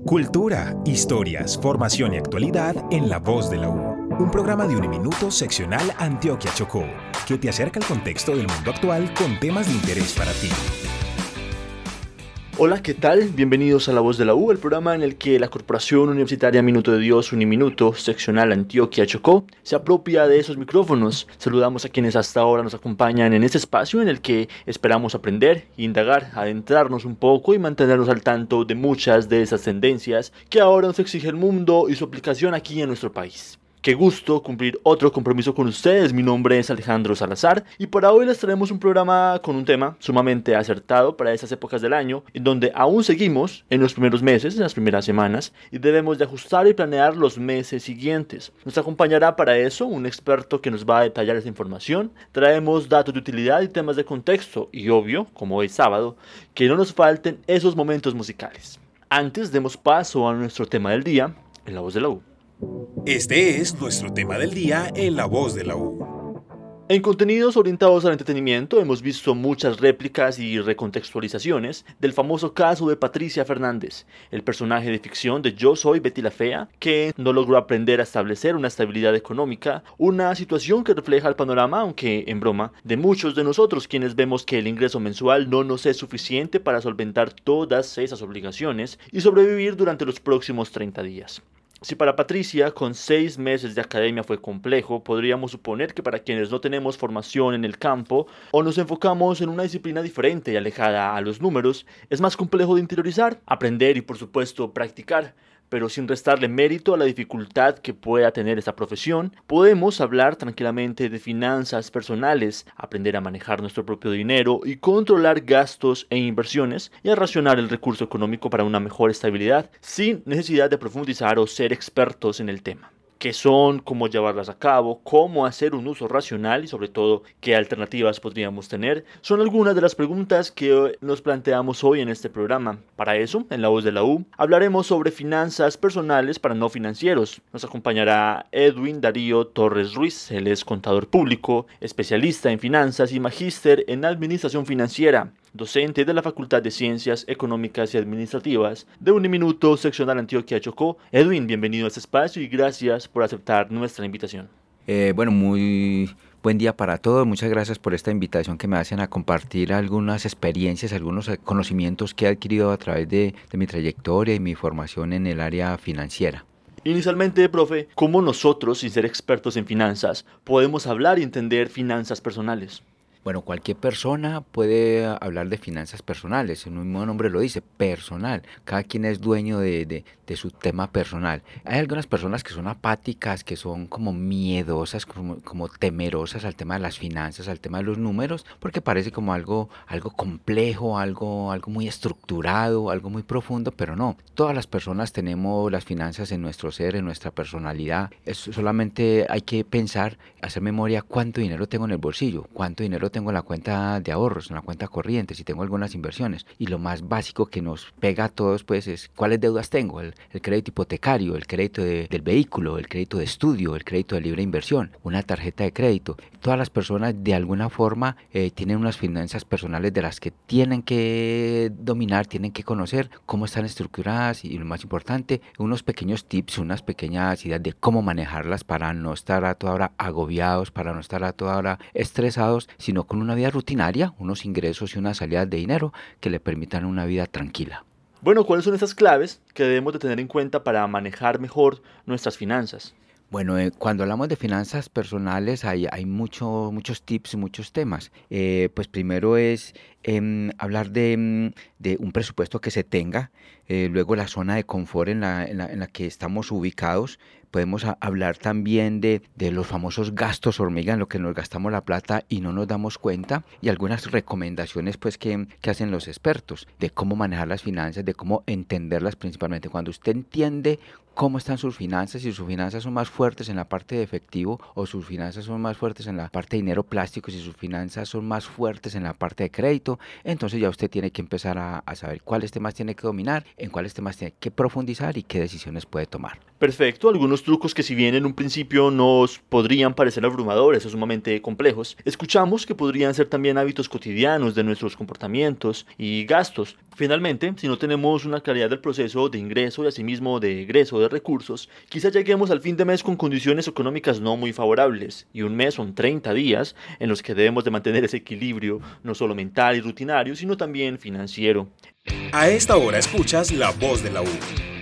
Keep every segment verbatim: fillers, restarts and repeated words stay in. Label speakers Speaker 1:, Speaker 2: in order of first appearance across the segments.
Speaker 1: Cultura, historias, formación y actualidad en La Voz de la U. Un programa de Uniminuto seccional Antioquia Chocó, que te acerca al contexto del mundo actual con temas de interés para ti.
Speaker 2: Hola, ¿qué tal? Bienvenidos a La Voz de la U, el programa en el que la Corporación Universitaria Minuto de Dios Uniminuto, seccional Antioquia Chocó, se apropia de esos micrófonos. Saludamos a quienes hasta ahora nos acompañan en este espacio en el que esperamos aprender, indagar, adentrarnos un poco y mantenernos al tanto de muchas de esas tendencias que ahora nos exige el mundo y su aplicación aquí en nuestro país. Qué gusto cumplir otro compromiso con ustedes. Mi nombre es Alejandro Salazar y para hoy les traemos un programa con un tema sumamente acertado para estas épocas del año, en donde aún seguimos en los primeros meses, en las primeras semanas, y debemos de ajustar y planear los meses siguientes. Nos acompañará para eso un experto que nos va a detallar esa información. Traemos datos de utilidad y temas de contexto y, obvio, como hoy es sábado, que no nos falten esos momentos musicales. Antes demos paso a nuestro tema del día en La Voz de la U.
Speaker 1: Este es nuestro tema del día en La Voz de la U.
Speaker 2: En contenidos orientados al entretenimiento hemos visto muchas réplicas y recontextualizaciones del famoso caso de Patricia Fernández, el personaje de ficción de Yo Soy Betty la Fea, que no logró aprender a establecer una estabilidad económica, una situación que refleja el panorama, aunque en broma, de muchos de nosotros quienes vemos que el ingreso mensual no nos es suficiente para solventar todas esas obligaciones y sobrevivir durante los próximos treinta días. Si para Patricia con seis meses de academia fue complejo, podríamos suponer que para quienes no tenemos formación en el campo o nos enfocamos en una disciplina diferente y alejada a los números, es más complejo de interiorizar, aprender y por supuesto practicar. Pero sin restarle mérito a la dificultad que pueda tener esta profesión, podemos hablar tranquilamente de finanzas personales, aprender a manejar nuestro propio dinero y controlar gastos e inversiones y a racionar el recurso económico para una mejor estabilidad, sin necesidad de profundizar o ser expertos en el tema. ¿Qué son? ¿Cómo llevarlas a cabo? ¿Cómo hacer un uso racional? Y sobre todo, ¿qué alternativas podríamos tener? Son algunas de las preguntas que nos planteamos hoy en este programa. Para eso, en La Voz de la U, hablaremos sobre finanzas personales para no financieros. Nos acompañará Edwin Darío Torres Ruiz. Él es contador público, especialista en finanzas y magíster en administración financiera, docente de la Facultad de Ciencias Económicas y Administrativas de Uniminuto seccional Antioquia Chocó. Edwin, bienvenido a este espacio y gracias por aceptar nuestra invitación.
Speaker 3: Eh, bueno, muy buen día para todos. Muchas gracias por esta invitación que me hacen a compartir algunas experiencias, algunos conocimientos que he adquirido a través de, de mi trayectoria y mi formación en el área financiera.
Speaker 2: Inicialmente, profe, ¿cómo nosotros, sin ser expertos en finanzas, podemos hablar y entender finanzas personales?
Speaker 3: Bueno, cualquier persona puede hablar de finanzas personales, el mismo nombre lo dice, personal. Cada quien es dueño de, de, de su tema personal. Hay algunas personas que son apáticas, que son como miedosas, como, como temerosas al tema de las finanzas, al tema de los números, porque parece como algo, algo complejo, algo, algo muy estructurado, algo muy profundo, pero no. Todas las personas tenemos las finanzas en nuestro ser, en nuestra personalidad. Es, solamente hay que pensar, hacer memoria cuánto dinero tengo en el bolsillo, cuánto dinero tengo tengo en la cuenta de ahorros, en la cuenta corriente, si tengo algunas inversiones. Y lo más básico que nos pega a todos pues es cuáles deudas tengo, el, el crédito hipotecario, el crédito de, del vehículo, el crédito de estudio, el crédito de libre inversión, una tarjeta de crédito. Todas las personas de alguna forma eh, tienen unas finanzas personales de las que tienen que dominar, tienen que conocer cómo están estructuradas y lo más importante, unos pequeños tips, unas pequeñas ideas de cómo manejarlas para no estar a toda hora agobiados, para no estar a toda hora estresados, sino con una vida rutinaria, unos ingresos y unas salidas de dinero que le permitan una vida tranquila.
Speaker 2: Bueno, ¿cuáles son esas claves que debemos de tener en cuenta para manejar mejor nuestras finanzas?
Speaker 3: Bueno, eh, cuando hablamos de finanzas personales hay, hay mucho, muchos tips y muchos temas. Eh, pues primero es eh, hablar de, de un presupuesto que se tenga, eh, luego la zona de confort en la, en la, en la que estamos ubicados. Podemos a, hablar también de, de los famosos gastos hormiga, en lo que nos gastamos la plata y no nos damos cuenta, y algunas recomendaciones pues que, que hacen los expertos de cómo manejar las finanzas, de cómo entenderlas principalmente. Cuando usted entiende cómo están sus finanzas, si sus finanzas son más fuertes en la parte de efectivo o sus finanzas son más fuertes en la parte de dinero plástico, si sus finanzas son más fuertes en la parte de crédito, entonces ya usted tiene que empezar a, a saber cuáles temas tiene que dominar, en cuáles temas tiene que profundizar y qué decisiones puede tomar.
Speaker 2: Perfecto, algunos Unos trucos que, si bien en un principio nos podrían parecer abrumadores o sumamente complejos, escuchamos que podrían ser también hábitos cotidianos de nuestros comportamientos y gastos. Finalmente, si no tenemos una claridad del proceso de ingreso y asimismo de egreso de recursos, quizá lleguemos al fin de mes con condiciones económicas no muy favorables, y un mes son treinta días en los que debemos de mantener ese equilibrio, no solo mental y rutinario, sino también financiero.
Speaker 1: A esta hora escuchas La Voz de la U.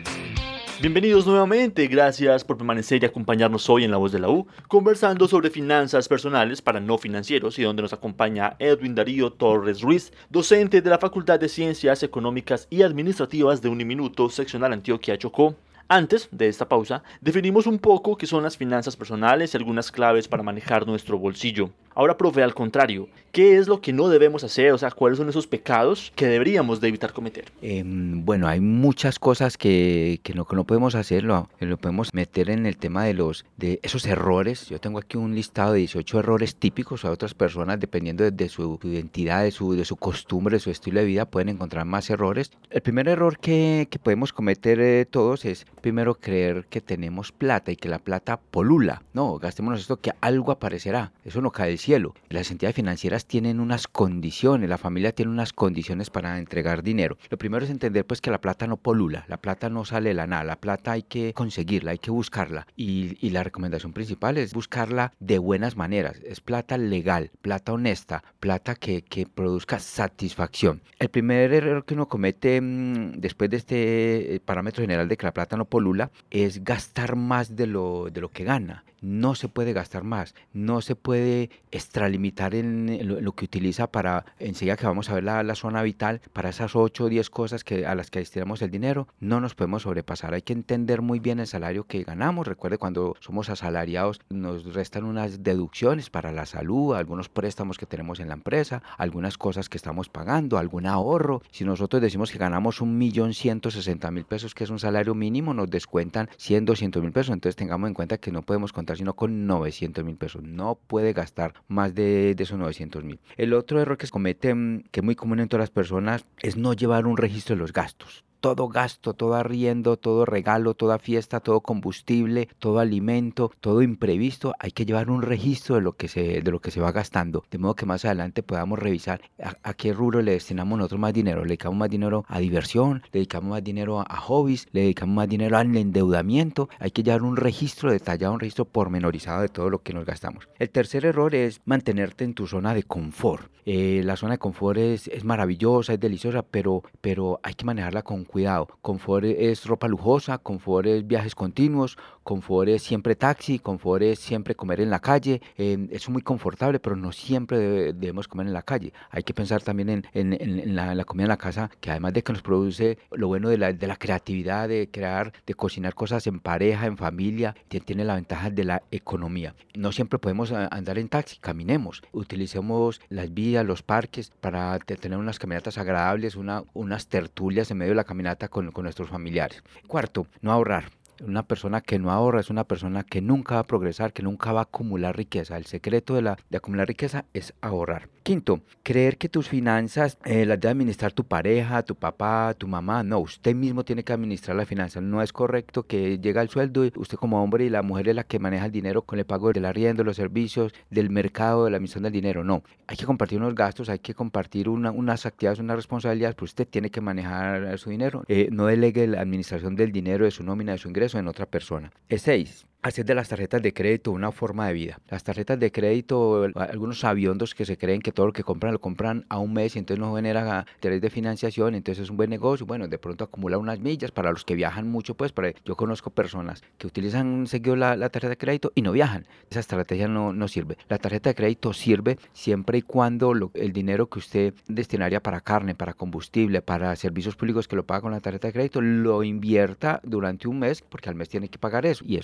Speaker 2: Bienvenidos nuevamente, gracias por permanecer y acompañarnos hoy en La Voz de la U, conversando sobre finanzas personales para no financieros, y donde nos acompaña Edwin Darío Torres Ruiz, docente de la Facultad de Ciencias Económicas y Administrativas de Uniminuto, seccional Antioquia Chocó. Antes de esta pausa, definimos un poco qué son las finanzas personales y algunas claves para manejar nuestro bolsillo. Ahora, profe, al contrario, ¿qué es lo que no debemos hacer? O sea, ¿cuáles son esos pecados que deberíamos de evitar cometer?
Speaker 3: Eh, bueno, hay muchas cosas que, que, no, que no podemos hacer, lo, lo podemos meter en el tema de, los, de esos errores. Yo tengo aquí un listado de dieciocho errores típicos. A otras personas, dependiendo de, de su, su identidad, de su, de su costumbre, de su estilo de vida, pueden encontrar más errores. El primer error que, que podemos cometer eh, todos es, primero, creer que tenemos plata y que la plata polula. No, gastémonos esto que algo aparecerá. Eso no cae del cielo. Las entidades financieras tienen unas condiciones, la familia tiene unas condiciones para entregar dinero. Lo primero es entender pues que la plata no polula, la plata no sale de la nada, la plata hay que conseguirla, hay que buscarla. Y, y la recomendación principal es buscarla de buenas maneras. Es plata legal, plata honesta, plata que, que produzca satisfacción. El primer error que uno comete mmm, después de este parámetro general de que la plata no polula es gastar más de lo, de lo que gana. No se puede gastar más, no se puede extralimitar en, en, lo, en lo que utiliza para, enseguida que vamos a ver la, la zona vital, para esas ocho o diez cosas que, a las que destinamos el dinero, no nos podemos sobrepasar. Hay que entender muy bien el salario que ganamos. Recuerde, cuando somos asalariados nos restan unas deducciones para la salud, algunos préstamos que tenemos en la empresa, algunas cosas que estamos pagando, algún ahorro. Si nosotros decimos que ganamos un millón ciento sesenta mil pesos, que es un salario mínimo, nos descuentan cien, doscientos mil pesos. Entonces tengamos en cuenta que no podemos contar sino con novecientos mil pesos. No puede gastar más de, de esos novecientos mil. El otro error que se comete, que es muy común en todas las personas, es no llevar un registro de los gastos. Todo gasto, todo arriendo, todo regalo, toda fiesta, todo combustible, todo alimento, todo imprevisto, hay que llevar un registro de lo que se, de lo que se va gastando, de modo que más adelante podamos revisar a, a qué rubro le destinamos nosotros más dinero. Le dedicamos más dinero a diversión, le dedicamos más dinero a, a hobbies, le dedicamos más dinero al endeudamiento. Hay que llevar un registro detallado, un registro pormenorizado de todo lo que nos gastamos. El tercer error es mantenerte en tu zona de confort. Eh, la zona de confort es, es maravillosa, es deliciosa, pero, pero hay que manejarla con cuidado. Confort es ropa lujosa, confort es viajes continuos, confort es siempre taxi, confort es siempre comer en la calle. Eh, es muy confortable, pero no siempre debe, debemos comer en la calle. Hay que pensar también en, en, en, la, en la comida en la casa, que además de que nos produce lo bueno de la, de la creatividad, de crear, de cocinar cosas en pareja, en familia, tiene la ventaja de la economía. No siempre podemos andar en taxi, caminemos, utilicemos las vías, los parques para tener unas caminatas agradables, una, unas tertulias en medio de la caminata con, con nuestros familiares. Cuarto, no ahorrar. Una persona que no ahorra es una persona que nunca va a progresar, que nunca va a acumular riqueza. El secreto de, la, de acumular riqueza es ahorrar. Quinto, creer que tus finanzas eh, las debe administrar tu pareja, tu papá, tu mamá. No, usted mismo tiene que administrar las finanzas. No es correcto que llega el sueldo y usted como hombre y la mujer es la que maneja el dinero con el pago del arriendo, los servicios, del mercado, de la emisión del dinero. No, hay que compartir unos gastos, hay que compartir una, unas actividades, unas responsabilidades, pero usted tiene que manejar su dinero. Eh, no delegue la administración del dinero, de su nómina, de su ingreso en otra persona. seis. Hacer de las tarjetas de crédito una forma de vida. Las tarjetas de crédito, algunos sabiondos que se creen que todo lo que compran lo compran a un mes y entonces no genera interés de financiación, entonces es un buen negocio. Bueno, de pronto acumula unas millas para los que viajan mucho, pues para, yo conozco personas que utilizan seguido la, la tarjeta de crédito y no viajan. Esa estrategia no, no sirve. La tarjeta de crédito sirve siempre y cuando lo, el dinero que usted destinaría para carne, para combustible, para servicios públicos que lo paga con la tarjeta de crédito, lo invierta durante un mes, porque al mes tiene que pagar eso y eso rendirá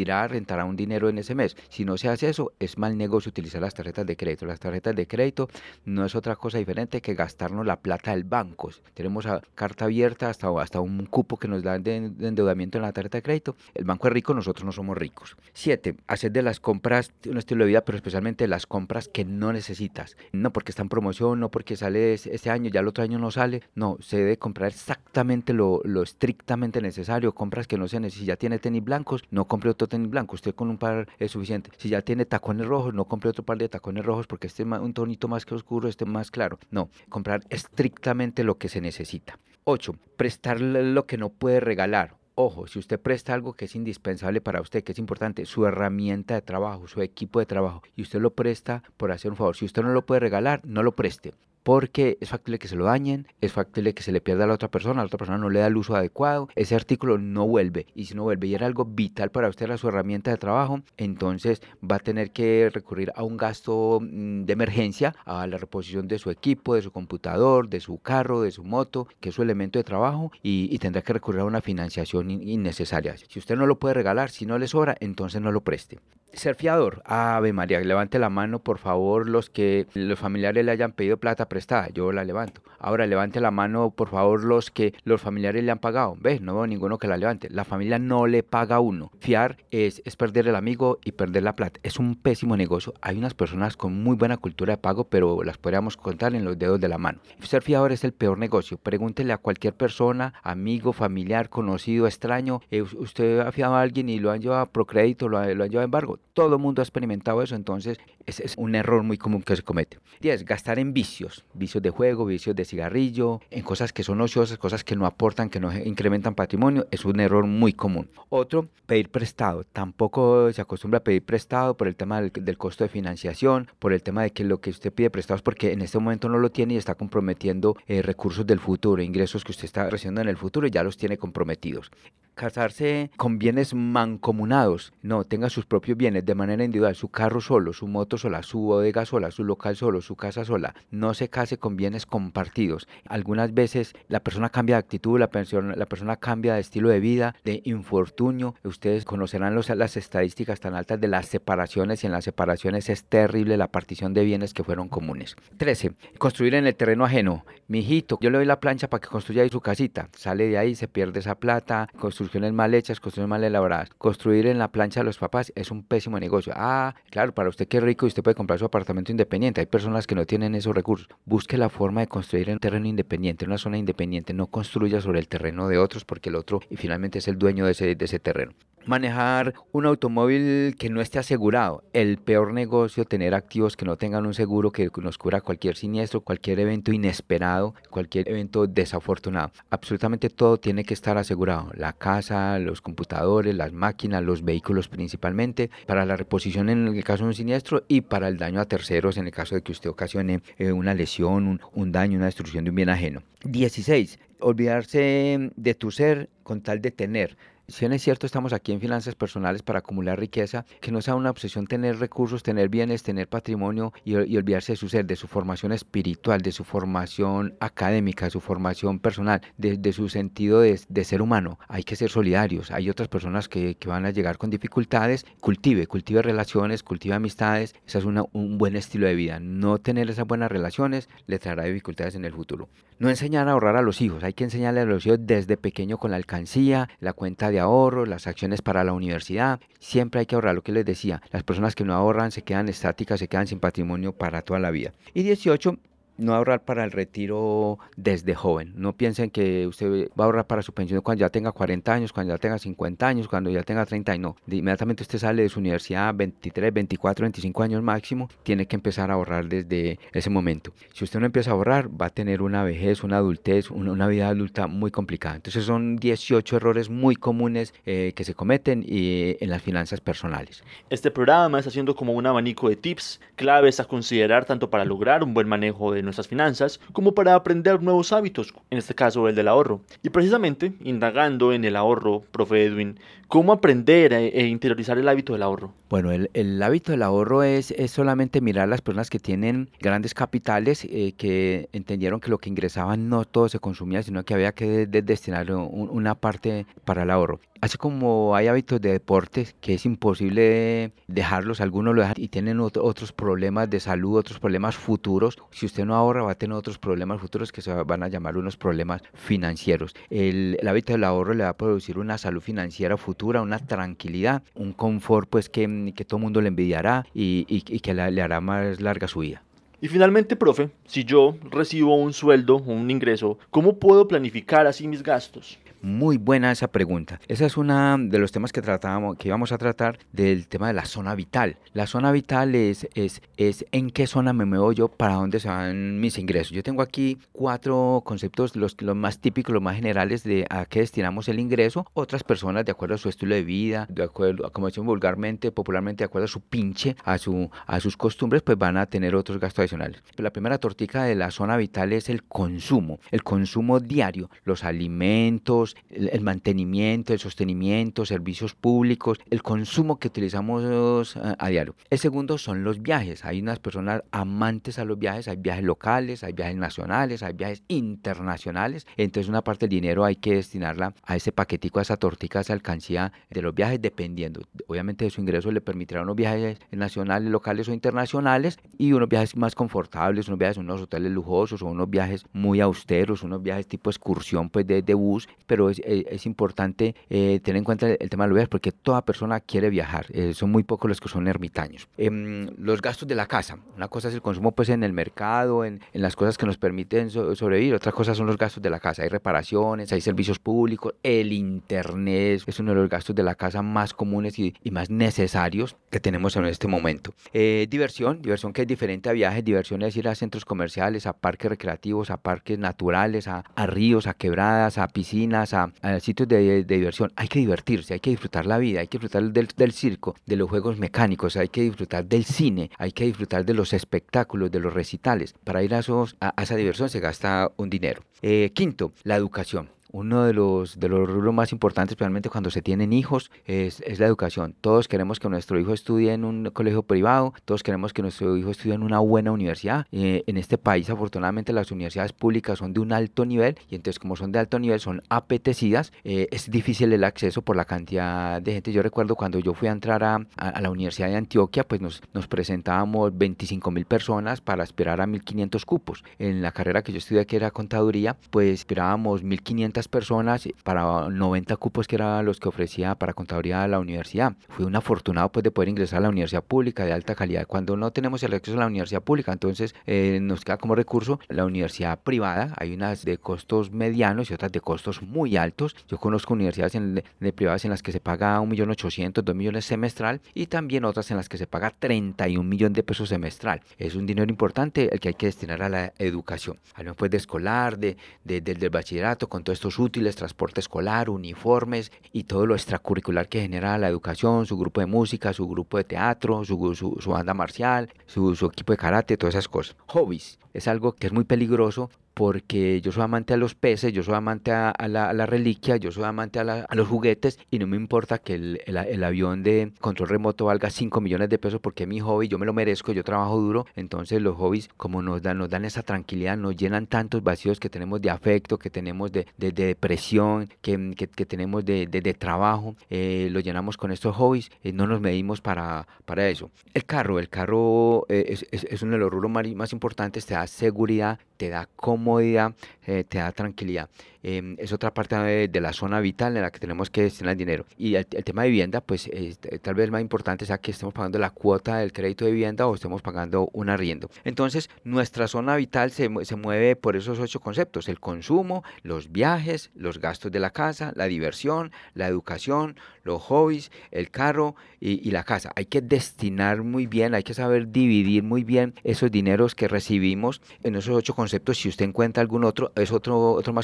Speaker 3: mirar, entrará un dinero en ese mes. Si no se hace eso, es mal negocio utilizar las tarjetas de crédito. Las tarjetas de crédito no es otra cosa diferente que gastarnos la plata del banco. Tenemos a carta abierta hasta, hasta un cupo que nos dan de, de endeudamiento en la tarjeta de crédito. El banco es rico, nosotros no somos ricos. Siete, hacer de las compras un estilo de vida, pero especialmente las compras que no necesitas. No porque está en promoción, no porque sale este año, ya el otro año no sale. No, se debe comprar exactamente lo, lo estrictamente necesario. Compras que no se necesitan. Si ya tiene tenis blancos, no compre otro tenis blanco. Usted con un par es suficiente. Si ya tiene tacones rojos, no compre otro par de tacones rojos porque este es un tonito más que oscuro, este más claro. No, comprar estrictamente lo que se necesita. Ocho, prestar lo que no puede regalar. Ojo, si usted presta algo que es indispensable para usted, que es importante, su herramienta de trabajo, su equipo de trabajo, y usted lo presta por hacer un favor. Si usted no lo puede regalar, no lo preste. Porque es factible que se lo dañen, es factible que se le pierda a la otra persona, la otra persona no le da el uso adecuado, ese artículo no vuelve, y si no vuelve y era algo vital para usted, era su herramienta de trabajo, entonces va a tener que recurrir a un gasto de emergencia, a la reposición de su equipo, de su computador, de su carro, de su moto, que es su elemento de trabajo, y, y tendrá que recurrir a una financiación innecesaria. Si usted no lo puede regalar, si no le sobra, entonces no lo preste. Ser fiador, Ave María, levante la mano por favor los que los familiares le hayan pedido plata prestada, yo la levanto. Ahora levante la mano por favor los que los familiares le han pagado, ¿ves? No veo ninguno que la levante, la familia no le paga a uno. Fiar es, es perder el amigo y perder la plata, es un pésimo negocio. Hay unas personas con muy buena cultura de pago, pero las podríamos contar en los dedos de la mano. Ser fiador es el peor negocio, pregúntele a cualquier persona, amigo, familiar, conocido, extraño, eh, usted ha fiado a alguien y lo han llevado a Procrédito, lo, lo han llevado a embargo. Todo el mundo ha experimentado eso, entonces es, es un error muy común que se comete. diez. Gastar en vicios, vicios de juego, vicios de cigarrillo, en cosas que son ociosas, cosas que no aportan, que no incrementan patrimonio, es un error muy común. Otro, pedir prestado. Tampoco se acostumbra a pedir prestado por el tema del, del costo de financiación, por el tema de que lo que usted pide prestado es porque en este momento no lo tiene y está comprometiendo eh, recursos del futuro, ingresos que usted está recibiendo en el futuro y ya los tiene comprometidos. Casarse con bienes mancomunados, no, tenga sus propios bienes de manera individual, su carro solo, su moto sola, su bodega sola, su local solo, su casa sola. No se case con bienes compartidos. Algunas veces la persona cambia de actitud, la persona, la persona cambia de estilo de vida, de infortunio. Ustedes conocerán los, las estadísticas tan altas de las separaciones y en las separaciones es terrible la partición de bienes que fueron comunes. trece. Construir en el terreno ajeno. Mijito, yo le doy la plancha para que construya ahí su casita. Sale de ahí, se pierde esa plata. Construcciones mal hechas, construcciones mal elaboradas. Construir en la plancha de los papás es un pésimo negocio. Ah, claro, para usted que es rico y usted puede comprar su apartamento independiente. Hay personas que no tienen esos recursos. Busque la forma de construir en un terreno independiente, en una zona independiente. No construya sobre el terreno de otros porque el otro y finalmente es el dueño de ese, de ese terreno. Manejar un automóvil que no esté asegurado. El peor negocio, tener activos que no tengan un seguro que nos cubra cualquier siniestro, cualquier evento inesperado, cualquier evento desafortunado. Absolutamente todo tiene que estar asegurado. La casa, los computadores, las máquinas, los vehículos principalmente, para la reposición en el caso de un siniestro y para el daño a terceros en el caso de que usted ocasione eh, una lesión, un, un daño, una destrucción de un bien ajeno. dieciséis. Olvidarse de tu ser con tal de tener. Si bien es cierto, estamos aquí en Finanzas Personales para acumular riqueza, que no sea una obsesión tener recursos, tener bienes, tener patrimonio y, y olvidarse de su ser, de su formación espiritual, de su formación académica, de su formación personal, de, de su sentido de, de ser humano. Hay que ser solidarios. Hay otras personas que, que van a llegar con dificultades. Cultive, cultive relaciones, cultive amistades. Ese es una, un buen estilo de vida. No tener esas buenas relaciones le traerá dificultades en el futuro. No enseñar a ahorrar a los hijos. Hay que enseñarle a los hijos desde pequeño con la alcancía, la cuenta de ahorro, las acciones para la universidad. Siempre hay que ahorrar, lo que les decía. Las personas que no ahorran se quedan estáticas, se quedan sin patrimonio para toda la vida. Y dieciocho. No ahorrar para el retiro desde joven. No piensen que usted va a ahorrar para su pensión cuando ya tenga cuarenta años, cuando ya tenga cincuenta años, cuando ya tenga treinta años. No, de inmediatamente usted sale de su universidad, veintitrés, veinticuatro, veinticinco años máximo, tiene que empezar a ahorrar desde ese momento. Si usted no empieza a ahorrar, va a tener una vejez, una adultez, una, una vida adulta muy complicada. Entonces son dieciocho errores muy comunes eh, que se cometen y, en las finanzas personales.
Speaker 2: Este programa está haciendo como un abanico de tips, claves a considerar tanto para lograr un buen manejo de nuestras finanzas como para aprender nuevos hábitos, en este caso el del ahorro. Y precisamente, indagando en el ahorro, profe Edwin, ¿cómo aprender e, e interiorizar el hábito del ahorro?
Speaker 3: Bueno, el, el hábito del ahorro es, es solamente mirar las personas que tienen grandes capitales, eh, que entendieron que lo que ingresaban no todo se consumía, sino que había que de, de destinar un, una parte para el ahorro. Así como hay hábitos de deporte que es imposible dejarlos, algunos lo dejan y tienen otro, otros problemas de salud, otros problemas futuros. Si usted no ahorra, va a tener otros problemas futuros que se van a llamar unos problemas financieros. El, el hábito del ahorro le va a producir una salud financiera futura, una tranquilidad, un confort pues que, que todo el mundo le envidiará y, y, y que la, le hará más larga su vida.
Speaker 2: Y finalmente, profe, si yo recibo un sueldo, un ingreso, ¿cómo puedo planificar así mis gastos?
Speaker 3: Muy buena esa pregunta. Ese es uno de los temas que tratábamos, que íbamos a tratar, del tema de la zona vital. La zona vital es, es, es en qué zona me muevo yo, para dónde se van mis ingresos. Yo tengo aquí cuatro conceptos, los, los más típicos, los más generales de a qué destinamos el ingreso. Otras personas, de acuerdo a su estilo de vida, de acuerdo a, como decimos vulgarmente, popularmente, de acuerdo a su pinche, a, su, a sus costumbres, pues van a tener otros gastos adicionales. Pero la primera tortica de la zona vital es el consumo, el consumo diario, los alimentos, El, el mantenimiento, el sostenimiento, servicios públicos, el consumo que utilizamos uh, a diario. El segundo son los viajes. Hay unas personas amantes a los viajes, hay viajes locales, hay viajes nacionales, hay viajes internacionales. Entonces una parte del dinero hay que destinarla a ese paquetico, a esa tortica, a esa alcancía de los viajes, dependiendo. Obviamente de su ingreso le permitirá unos viajes nacionales, locales o internacionales y unos viajes más confortables, unos viajes a unos hoteles lujosos o unos viajes muy austeros, unos viajes tipo excursión pues de, de bus, pero es, es importante eh, tener en cuenta el, el tema de los viajes porque toda persona quiere viajar, eh, son muy pocos los que son ermitaños. Eh, los gastos de la casa, una cosa es el consumo pues en el mercado, en, en las cosas que nos permiten so, sobrevivir, otra cosa son los gastos de la casa, hay reparaciones, hay servicios públicos, el internet es uno de los gastos de la casa más comunes y, y más necesarios que tenemos en este momento. Eh, diversión, diversión que es diferente a viajes, diversión es ir a centros comerciales, a parques recreativos, a parques naturales, a, a ríos, a quebradas, a piscinas, a, a sitios de, de diversión. Hay que divertirse, hay que disfrutar la vida, hay que disfrutar del, del circo, de los juegos mecánicos, hay que disfrutar del cine, hay que disfrutar de los espectáculos, de los recitales. Para ir a, esos, a, a esa diversión se gasta un dinero. Eh, quinto, la educación. Uno de los, de los rubros más importantes, especialmente cuando se tienen hijos, es, es la educación. Todos queremos que nuestro hijo estudie en un colegio privado, todos queremos que nuestro hijo estudie en una buena universidad. Eh, en este país, afortunadamente, las universidades públicas son de un alto nivel y entonces como son de alto nivel, son apetecidas. Eh, es difícil el acceso por la cantidad de gente. Yo recuerdo cuando yo fui a entrar a, a, a la Universidad de Antioquia, pues nos, nos presentábamos veinticinco mil personas para aspirar a mil quinientos cupos. En la carrera que yo estudié, que era contaduría, pues aspirábamos mil quinientas personas para noventa cupos que eran los que ofrecía para contaduría a la universidad. Fui un afortunado pues de poder ingresar a la universidad pública de alta calidad. Cuando no tenemos el acceso a la universidad pública, entonces eh, nos queda como recurso la universidad privada. Hay unas de costos medianos y otras de costos muy altos. Yo conozco universidades en, de, de privadas en las que se paga un millón ochocientos, dos millones semestral y también otras en las que se paga treinta y un millón de pesos semestral. Es un dinero importante el que hay que destinar a la educación. Hablamos pues de escolar, de, de, de, del bachillerato, con todos estos útiles, transporte escolar, uniformes y todo lo extracurricular que genera la educación, su grupo de música, su grupo de teatro, su, su, su banda marcial, su, su equipo de karate, todas esas cosas. Hobbies es algo que es muy peligroso porque yo soy amante a los peces, yo soy amante a, a, la, a la reliquia, yo soy amante a, la, a los juguetes y no me importa que el, el, el avión de control remoto valga cinco millones de pesos porque es mi hobby, yo me lo merezco, yo trabajo duro. Entonces los hobbies como nos dan, nos dan esa tranquilidad, nos llenan tantos vacíos que tenemos de afecto, que tenemos de, de, de depresión, que, que, que tenemos de, de, de trabajo, eh, lo llenamos con estos hobbies, eh, no nos medimos para, para eso. El carro, el carro eh, es, es, es uno de los rubros más, más importantes, te da seguridad, te da comodidad, eh, te da tranquilidad. Eh, es otra parte de, de la zona vital en la que tenemos que destinar el dinero. Y el, el tema de vivienda, pues eh, tal vez más importante sea que estemos pagando la cuota del crédito de vivienda o estemos pagando un arriendo. Entonces, nuestra zona vital se, se mueve por esos ocho conceptos: el consumo, los viajes, los gastos de la casa, la diversión, la educación, los hobbies, el carro y, y la casa. Hay que destinar muy bien, hay que saber dividir muy bien esos dineros que recibimos en esos ocho conceptos. Si usted encuentra algún otro, es otro, otro más que tiene que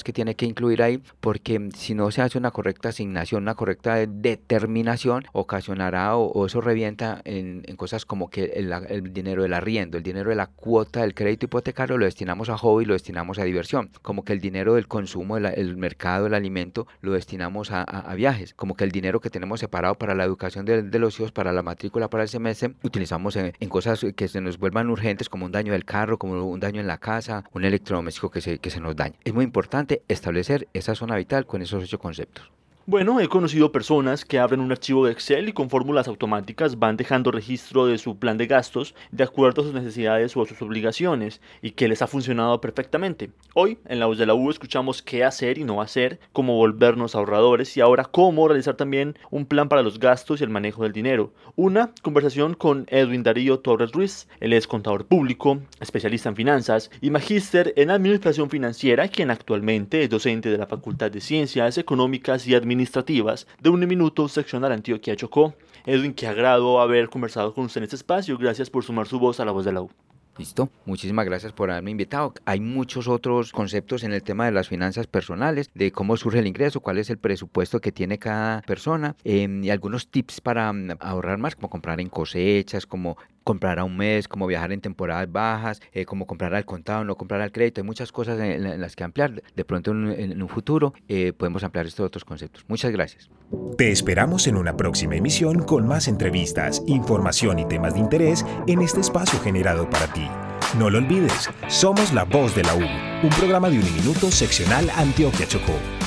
Speaker 3: que incluir ahí, porque si no se hace una correcta asignación, una correcta determinación, ocasionará o, o eso revienta en, en cosas como que el, el dinero del arriendo, el dinero de la cuota del crédito hipotecario lo destinamos a hobby, lo destinamos a diversión, como que el dinero del consumo, el, el mercado, el alimento, lo destinamos a, a, a viajes, como que el dinero que tenemos separado para la educación de, de los hijos, para la matrícula, para el semestre, utilizamos en, en cosas que se nos vuelvan urgentes, como un daño del carro, como un daño en la casa, un electrodoméstico que se, que se nos daña. Es muy importante establecer esa zona vital con esos ocho conceptos.
Speaker 2: Bueno, he conocido personas que abren un archivo de Excel y con fórmulas automáticas van dejando registro de su plan de gastos de acuerdo a sus necesidades o a sus obligaciones y que les ha funcionado perfectamente. Hoy, en La Voz de la U, escuchamos qué hacer y no hacer, cómo volvernos ahorradores y ahora cómo realizar también un plan para los gastos y el manejo del dinero. Una conversación con Edwin Darío Torres Ruiz. Él es contador público, especialista en finanzas y magíster en administración financiera, quien actualmente es docente de la Facultad de Ciencias Económicas y Administrativas administrativas de Uniminuto Seccional Antioquia Chocó. Edwin, qué agrado haber conversado con usted en este espacio. Gracias por sumar su voz a La Voz de la U.
Speaker 3: Listo, muchísimas gracias por haberme invitado. Hay muchos otros conceptos en el tema de las finanzas personales, de cómo surge el ingreso, cuál es el presupuesto que tiene cada persona eh, y algunos tips para um, ahorrar más, como comprar en cosechas, como comprar a un mes, como viajar en temporadas bajas, eh, como comprar al contado, no comprar al crédito. Hay muchas cosas en, en las que ampliar. De pronto en, en un futuro eh, podemos ampliar estos otros conceptos. Muchas gracias.
Speaker 1: Te esperamos en una próxima emisión con más entrevistas, información y temas de interés en este espacio generado para ti. No lo olvides, somos La Voz de la U, un programa de Uniminuto Seccional Antioquia Chocó.